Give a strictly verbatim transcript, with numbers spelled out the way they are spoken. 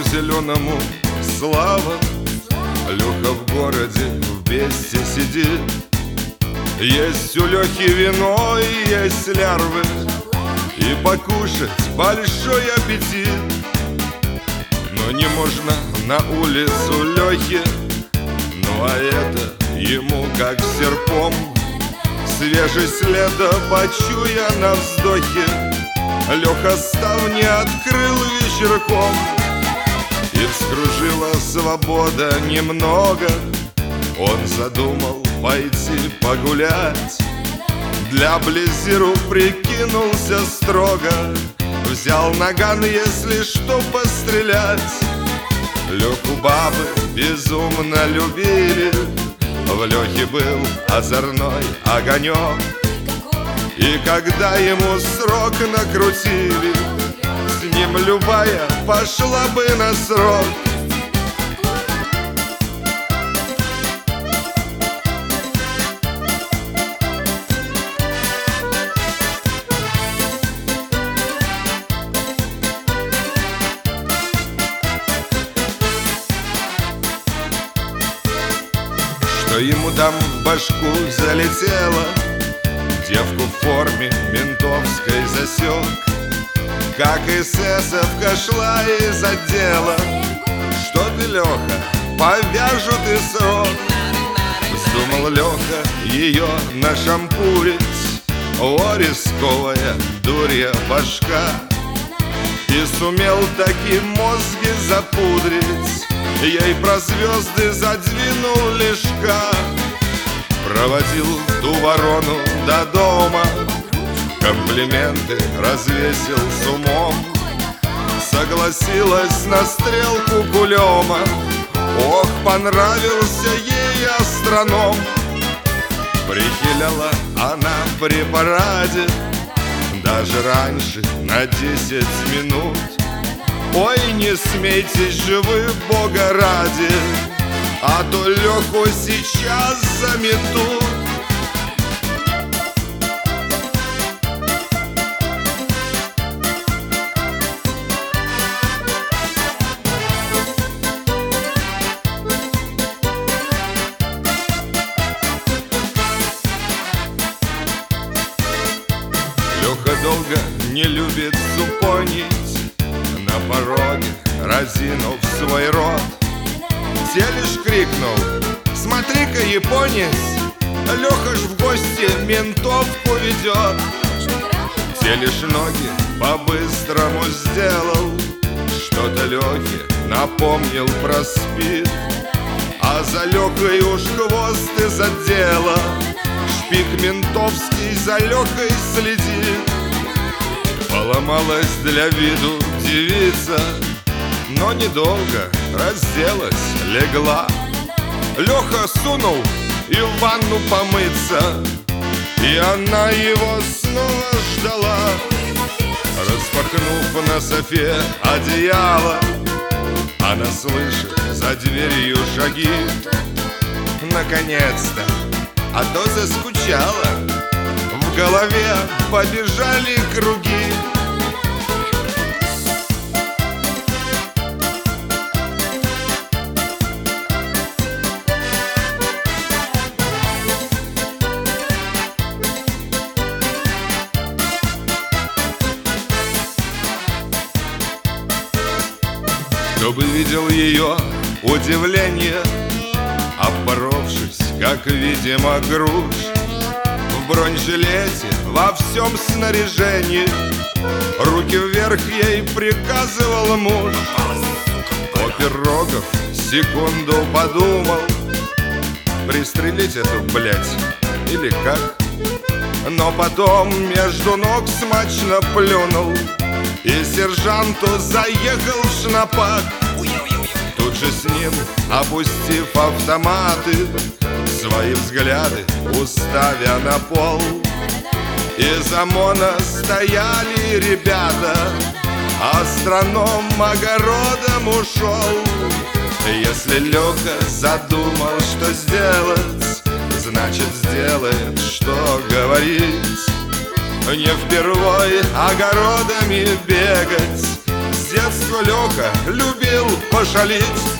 зеленому слава. Леха в городе в Бесте сидит. Есть у Лехи вино и есть лярвы, и покушать большой аппетит. Но не можно на улицу Лехе, ну а это ему как серпом. Свежесть лета почуя на вздохе, Леха ставни открыл вечерком. И вскружила свобода немного. Он задумал пойти погулять. Для Близиру прикинулся строго. Взял наган, если что, пострелять. Леху бабы безумно любили. В Лехе был озорной огонек. И когда ему срок накрутили, с ним любая пошла бы на срок. Что ему там в башку залетело, девку в форме ментовской засек. Как эсэсовка шла из отдела. Что ты, Леха, повяжут и срок. Вздумал Леха ее нашампурить. О, рисковая дурья башка. И сумел таки мозги запудрить. Ей про звезды задвинул лишка. Проводил ту ворону до дома, комплименты развесил с умом. Согласилась на стрелку кулема. Ох, понравился ей астроном. Прихиляла она при параде даже раньше на десять минут. Ой, не смейтесь же вы, Бога ради, а то Леху сейчас заметут. Леха долго не любит супонить. На пороге, разинув свой рот, те лишь крикнул: смотри-ка, японец, Леха ж в гости ментовку ведет. Те лишь ноги по-быстрому сделал, что-то Лехе напомнил про спид. А за Лехой уж хвост из отдела, шпик ментовский за Лехой следит. Поломалась для виду девица, но недолго разделась, легла. Леха сунул и в ванну помыться, и она его снова ждала. Распахнув на софе одеяло, она слышит за дверью шаги. Наконец-то, а то заскучала. В голове побежали круги. Кто бы видел ее удивление, оборовшись, как, видимо, груш, в бронежилете, во всем снаряжении, руки вверх ей приказывал муж. Опер Рогов секунду подумал: пристрелить эту, блядь, или как? Но потом между ног смачно плюнул и сержанту заехал в шнапак. Тут же с ним, опустив автоматы, свои взгляды уставя на пол, из ОМОНа стояли ребята, астроном огородом ушел. Если Леха задумал, что сделать, значит сделает, что говорить. Не впервой огородами бегать, детства Лёха любил пошалить.